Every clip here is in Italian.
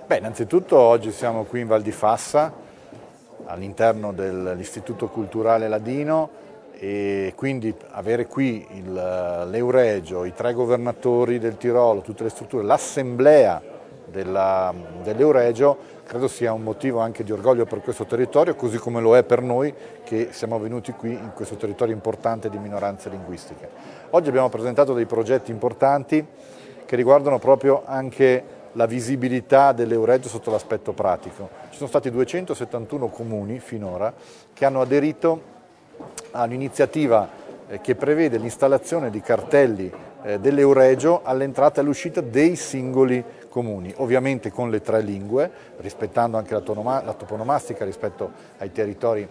Beh, innanzitutto oggi siamo qui in Val di Fassa, all'interno dell'Istituto Culturale Ladino, e quindi avere qui l'Euregio, i 3 governatori del Tirolo, tutte le strutture, l'assemblea dell'Euregio, credo sia un motivo anche di orgoglio per questo territorio, così come lo è per noi che siamo venuti qui in questo territorio importante di minoranze linguistiche. Oggi abbiamo presentato dei progetti importanti che riguardano proprio anche la visibilità dell'Euregio sotto l'aspetto pratico. Ci sono stati 271 comuni finora che hanno aderito all'iniziativa che prevede l'installazione di cartelli dell'Euregio all'entrata e all'uscita dei singoli comuni, ovviamente con le 3 lingue, rispettando anche la toponomastica rispetto ai territori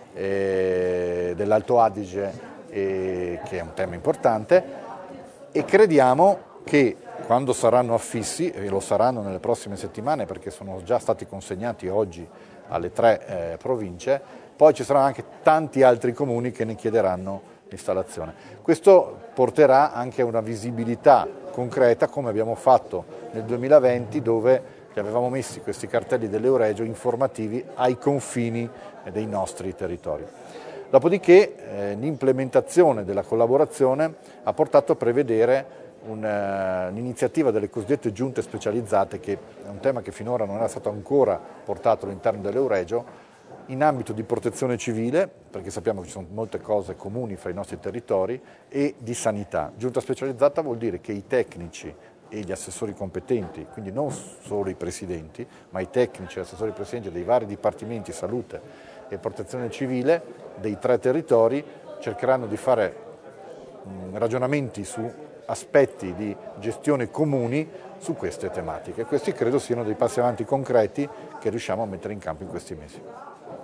dell'Alto Adige, che è un tema importante, e crediamo che quando saranno affissi, e lo saranno nelle prossime settimane perché sono già stati consegnati oggi alle 3 province, poi ci saranno anche tanti altri comuni che ne chiederanno l'installazione. Questo porterà anche a una visibilità concreta, come abbiamo fatto nel 2020, dove avevamo messi questi cartelli dell'Euregio informativi ai confini dei nostri territori. Dopodiché l'implementazione della collaborazione ha portato a prevedere un'iniziativa delle cosiddette giunte specializzate, che è un tema che finora non era stato ancora portato all'interno dell'Euregio, in ambito di protezione civile, perché sappiamo che ci sono molte cose comuni fra i nostri territori, e di sanità. Giunta specializzata vuol dire che i tecnici e gli assessori competenti, quindi non solo i presidenti, ma i tecnici e gli assessori presidenti dei vari dipartimenti salute e protezione civile dei 3 territori cercheranno di fare ragionamenti su aspetti di gestione comuni su queste tematiche. Questi credo siano dei passi avanti concreti che riusciamo a mettere in campo in questi mesi.